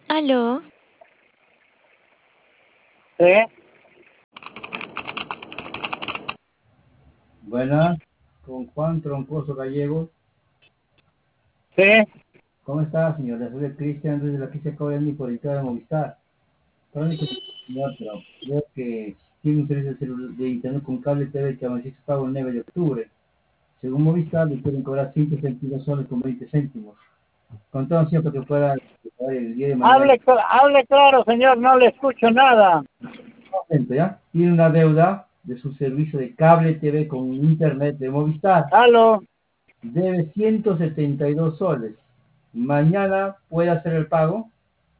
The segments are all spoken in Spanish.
Aló, Sí, Buenas, con Juan Troncoso Gallego. sí. ¿Cómo está, señor? Le soy Cristian desde la Cristian Cobrani por el de Movistar. Perdón que señor, pero creo que tiene un servicio de internet con cable TV que avanzó su pago el 9 de octubre. Según Movistar, le quieren cobrar 162 soles con 20 céntimos. Con todo, siempre que pueda pagar el día de mañana. Hable claro, señor, no le escucho nada. Atento, ¿ya? Tiene una deuda de su servicio de cable TV con internet de Movistar. Aló, Debe 172 soles. Mañana puede hacer el pago.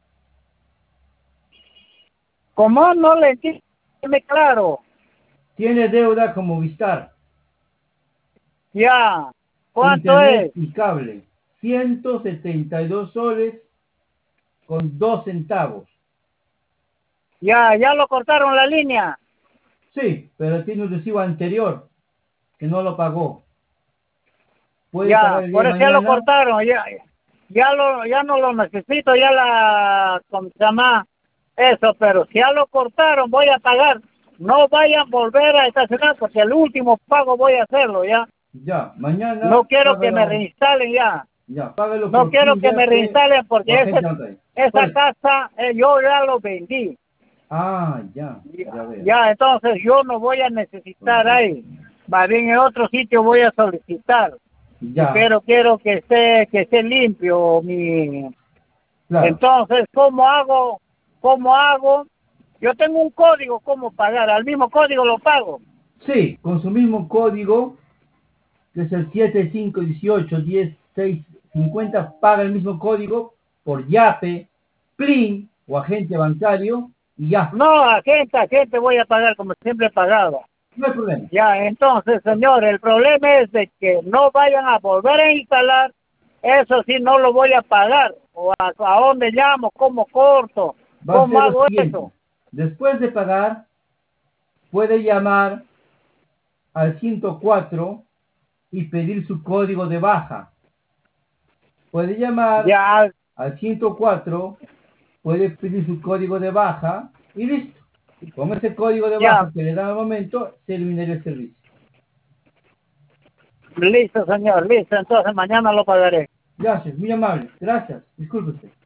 ¿cómo no le entiende claro? Tiene deuda con Movistar, Ya, ¿cuánto internet es? y cable. 172 soles con 2 centavos. Ya lo cortaron la línea. Sí, pero tiene un recibo anterior que no lo pagó. Puede Ya, pagar el día por de eso ya lo mañana. cortaron. Ya no lo necesito, ¿cómo se llama? Eso, pero si ya lo cortaron, voy a pagar. No vayan a volver a estacionar porque el último pago voy a hacerlo, ya. Ya, No mañana quiero que me págalo. reinstalen ya. Ya, págalo No por quiero PIN que ya me que reinstalen porque la gente no trae. Por esa eso. casa yo ya lo vendí. Ah, ya, ya Ya, veo. ya, entonces yo no voy a necesitar Entonces, ahí. Más bien en otro sitio voy a solicitar. ya, Pero quiero que esté limpio mi. claro. Entonces, ¿cómo hago? ¿Cómo hago? Yo tengo un código, ¿cómo pagar? Al mismo código lo pago. Sí, con su mismo código, que es el 7518 10 650, paga el mismo código por Yape, Plin o agente bancario y ya, No, a gente voy a pagar como siempre he pagado. no hay problema. Ya, entonces, señor, el problema es de que no vayan a volver a instalar. Eso sí, no lo voy a pagar. O a dónde llamo, cómo corto, Va a cómo ser lo hago siguiente, eso. después de pagar, puede llamar al 104 y pedir su código de baja. Puede llamar Ya, al 104, puede pedir su código de baja y listo. Con ese código de ya, baja que le da al momento, se eliminaría el servicio. listo, señor, listo. Entonces mañana lo pagaré. Gracias, muy amable. Gracias. Disculpe usted.